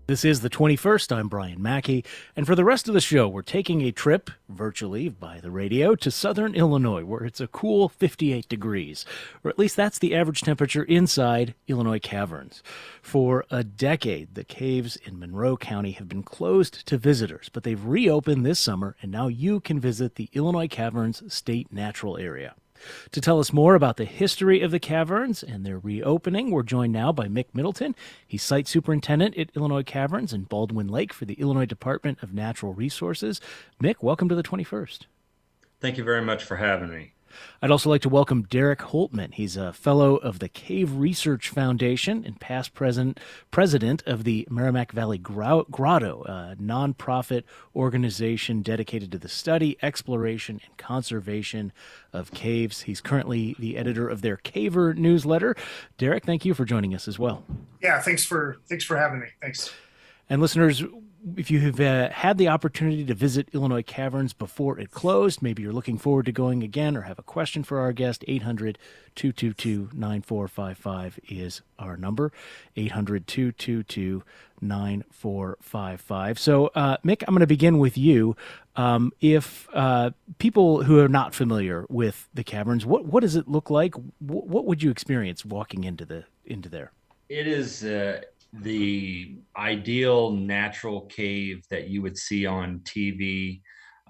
This is the 21st. I'm Brian Mackey. And for the rest of the show, we're taking a trip, virtually by the radio, to southern Illinois, where it's a cool 58 degrees. Or at least that's the average temperature inside Illinois caverns. For a decade, the caves in Monroe County have been closed to visitors, but they've reopened this summer, and now you can visit the Illinois Caverns State Natural Area. To tell us more about the history of the caverns and their reopening, we're joined now by Mick Middleton. He's site superintendent at Illinois Caverns in Baldwin Lake for the Illinois Department of Natural Resources. Mick, welcome to the 21st. Thank you very much for having me. I'd also like to welcome Derek Holtman. He's a fellow of the Cave Research Foundation and past president of the Merrimack Valley Grotto, a nonprofit organization dedicated to the study, exploration, and conservation of caves. He's currently the editor of their Caver newsletter. Derek, thank you for joining us as well. Yeah, thanks for having me. Thanks. And listeners, if you have had the opportunity to visit Illinois Caverns before it closed, maybe you're looking forward to going again or have a question for our guest, 800-222-9455 is our number, 800-222-9455. So, Mick, I'm going to begin with you. If people who are not familiar with the caverns, what does it look like? What would you experience walking into there? It is the ideal natural cave that you would see on TV,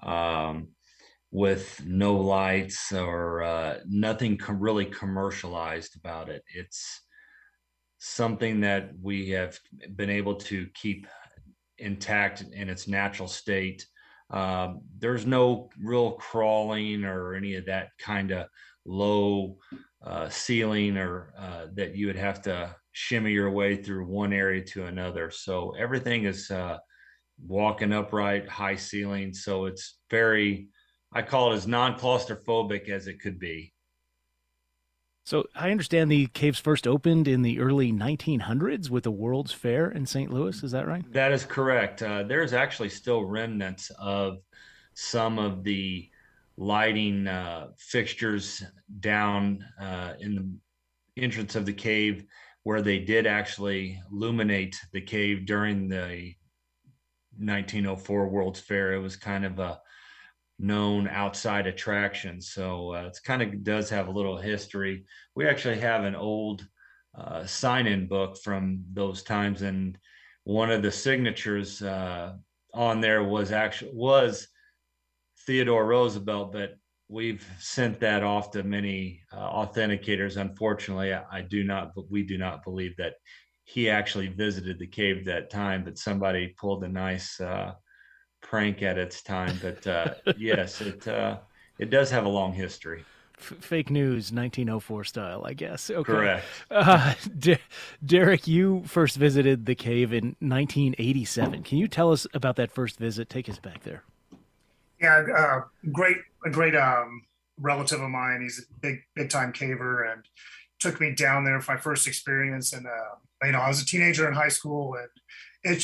with no lights or nothing really commercialized about it. It's something that we have been able to keep intact in its natural state. There's no real crawling or any of that kind of low ceiling or that you would have to shimmy your way through one area to another. So everything is walking upright, high ceiling. So it's very, I call it as non-claustrophobic as it could be. So I understand the caves first opened in the early 1900s with the World's Fair in St. Louis. Is that right? That is correct. There's actually still remnants of some of the lighting fixtures down in the entrance of the cave, where they did actually illuminate the cave during the 1904 World's Fair. It was kind of a known outside attraction. So it's kind of does have a little history. We actually have an old sign-in book from those times, and one of the signatures on there was Theodore Roosevelt, but we've sent that off to many authenticators. Unfortunately, we do not believe that he actually visited the cave that time, but somebody pulled a nice prank at its time. But yes, it does have a long history. Fake news, 1904 style, I guess. Okay. Correct. Derek, you first visited the cave in 1987. Can you tell us about that first visit? Take us back there. Yeah, a great relative of mine. He's a big time caver, and took me down there for my first experience. And I was a teenager in high school, and it's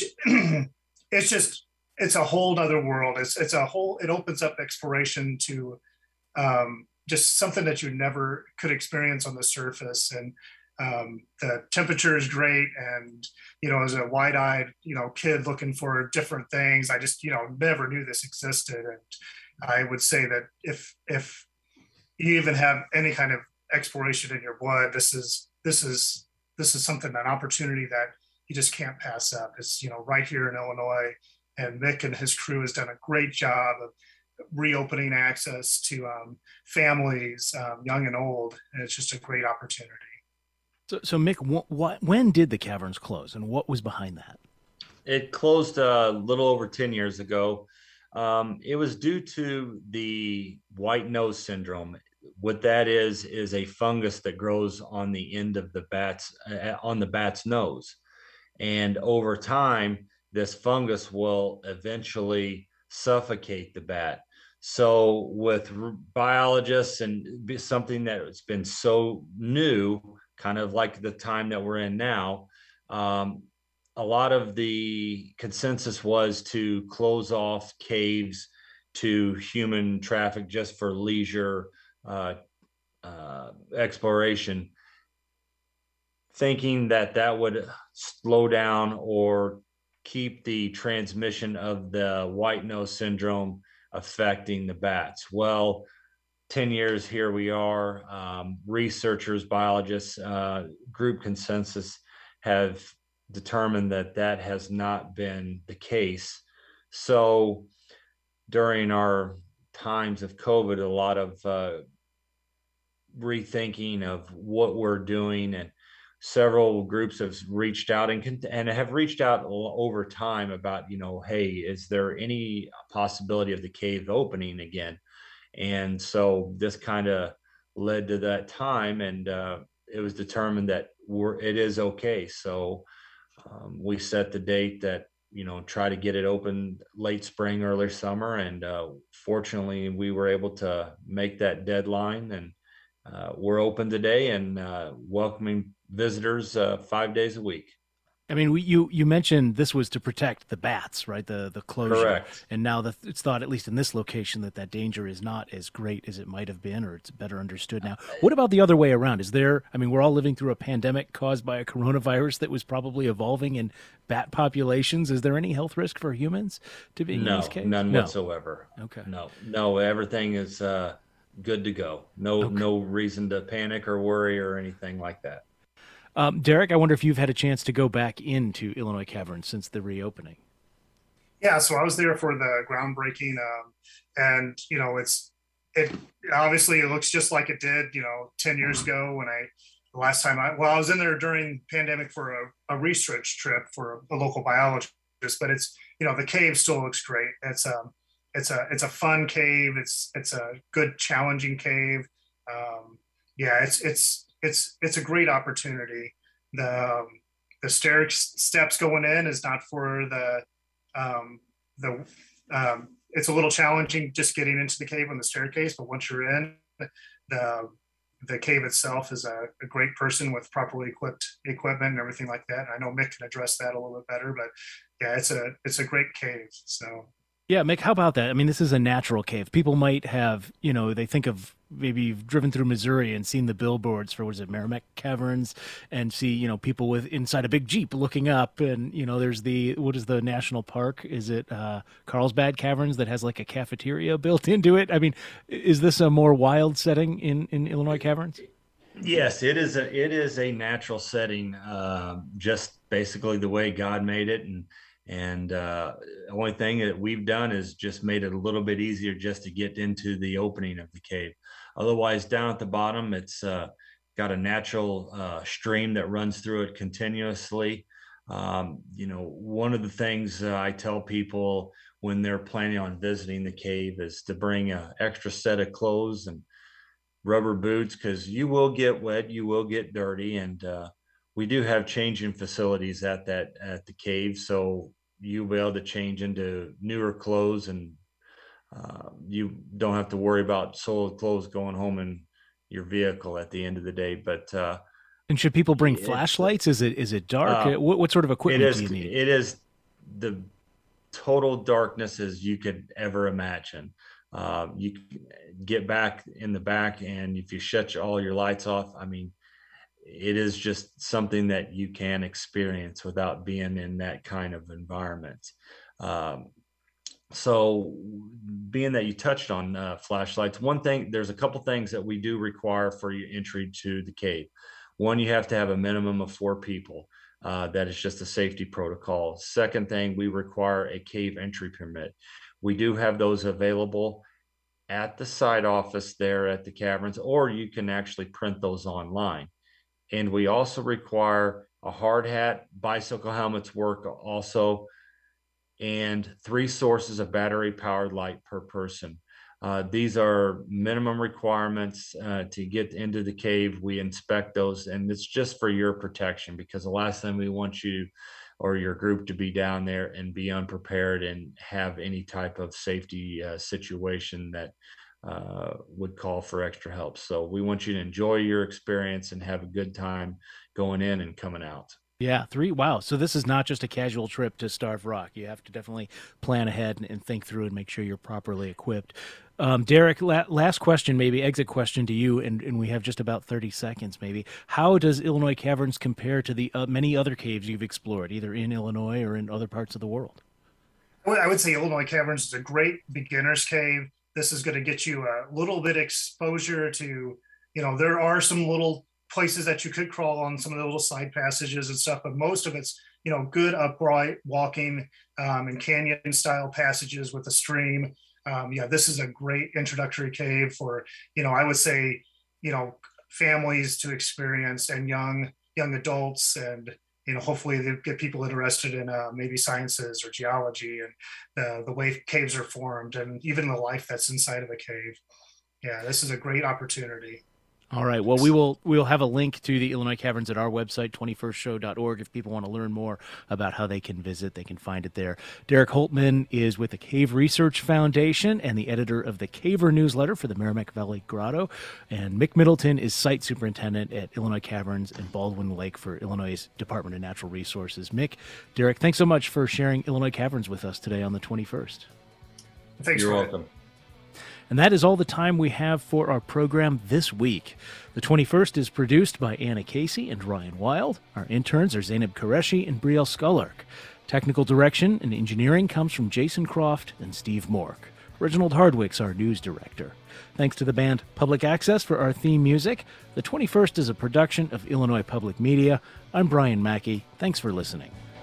it's a whole other world. It opens up exploration to just something that you never could experience on the surface. And the temperature is great. And, as a wide-eyed, kid looking for different things, I just, never knew this existed. And I would say that if you even have any kind of exploration in your blood, this is something, an opportunity that you just can't pass up. It's, right here in Illinois, and Mick and his crew has done a great job of reopening access to families, young and old. And it's just a great opportunity. So Mick, when did the caverns close, and what was behind that? It closed a little over 10 years ago. It was due to the white nose syndrome. What that is a fungus that grows on the end of the bat's nose. And over time, this fungus will eventually suffocate the bat. So with biologists and something that has been so new, kind of like the time that we're in now, a lot of the consensus was to close off caves to human traffic just for leisure exploration, thinking that would slow down or keep the transmission of the white nose syndrome affecting the bats. Well, 10 years here we are, researchers, biologists, group consensus have determined that that has not been the case. So during our times of COVID, a lot of rethinking of what we're doing, and several groups have reached out and have reached out over time about, hey, is there any possibility of the cave opening again? And so this kind of led to that time, and it was determined that it is okay. So we set the date that, try to get it open late spring, early summer. And fortunately, we were able to make that deadline, and we're open today and welcoming visitors 5 days a week. I mean, you mentioned this was to protect the bats, right? The closure. Correct. And now it's thought, at least in this location, that danger is not as great as it might have been, or it's better understood now. What about the other way around? We're all living through a pandemic caused by a coronavirus that was probably evolving in bat populations. Is there any health risk for humans to being in these caves? None whatsoever. Okay. No, everything is good to go. No reason to panic or worry or anything like that. Derek, I wonder if you've had a chance to go back into Illinois Caverns since the reopening. Yeah, so I was there for the groundbreaking, and it obviously it looks just like it did 10 years ago when the last time I was in there during pandemic for a research trip for a local biologist, but it's the cave still looks great. It's a fun cave. It's a good challenging cave. It's a great opportunity. The steps going in is not for it's a little challenging just getting into the cave on the staircase, but once you're in, the cave itself is a great person with properly equipped equipment and everything like that. And I know Mick can address that a little bit better, but yeah, it's a great cave. So. Yeah, Mick, how about that? I mean, this is a natural cave. People might have, they think of maybe you've driven through Missouri and seen the billboards for, Meramec Caverns, and see, people inside a big Jeep looking up. And, there's what is the national park? Is it Carlsbad Caverns that has like a cafeteria built into it? I mean, is this a more wild setting in Illinois Caverns? Yes, it is a natural setting, just basically the way God made it. And the only thing that we've done is just made it a little bit easier just to get into the opening of the cave. Otherwise, down at the bottom, it's got a natural stream that runs through it continuously. One of the things I tell people when they're planning on visiting the cave is to bring an extra set of clothes and rubber boots, because you will get wet, you will get dirty, and we do have changing facilities at the cave, so you'll be able to change into newer clothes, and you don't have to worry about soiled clothes going home in your vehicle at the end of the day. But and should people bring flashlights? Is it dark? What sort of equipment do you need? It is the total darkness as you could ever imagine. You get back in the back, and if you shut all your lights off, I mean, it is just something that you can experience without being in that kind of environment. So being that you touched on flashlights, there's a couple things that we do require for your entry to the cave. One, you have to have a minimum of 4 people. That is just a safety protocol. Second thing, we require a cave entry permit. We do have those available at the site office there at the caverns, or you can actually print those online. And we also require a hard hat, bicycle helmets work also, and 3 sources of battery powered light per person. These are minimum requirements to get into the cave. We inspect those, and it's just for your protection, because the last thing we want you or your group to be down there and be unprepared and have any type of safety situation that would call for extra help. So we want you to enjoy your experience and have a good time going in and coming out. Yeah, 3. Wow. So this is not just a casual trip to Starved Rock. You have to definitely plan ahead and think through and make sure you're properly equipped. Derek, last question, maybe exit question to you, and we have just about 30 seconds maybe. How does Illinois Caverns compare to the many other caves you've explored, either in Illinois or in other parts of the world? I would say Illinois Caverns is a great beginner's cave. This is going to get you a little bit exposure to, there are some little places that you could crawl on, some of the little side passages and stuff, but most of it's, good upright walking and canyon style passages with a stream. This is a great introductory cave for, I would say, families to experience, and young adults, and, hopefully they get people interested in maybe sciences or geology and the way caves are formed, and even the life that's inside of a cave. Yeah, this is a great opportunity. All right. Well, we will have a link to the Illinois Caverns at our website, 21stshow.org. If people want to learn more about how they can visit, they can find it there. Derek Holtman is with the Cave Research Foundation and the editor of the Caver newsletter for the Merrimack Valley Grotto. And Mick Middleton is site superintendent at Illinois Caverns and Baldwin Lake for Illinois' Department of Natural Resources. Mick, Derek, thanks so much for sharing Illinois Caverns with us today on the 21st. Thanks. You're welcome. And that is all the time we have for our program this week. The 21st is produced by Anna Casey and Ryan Wild. Our interns are Zainab Qureshi and Brielle Skullark. Technical direction and engineering comes from Jason Croft and Steve Mork. Reginald Hardwick's our news director. Thanks to the band Public Access for our theme music. The 21st is a production of Illinois Public Media. I'm Brian Mackey. Thanks for listening.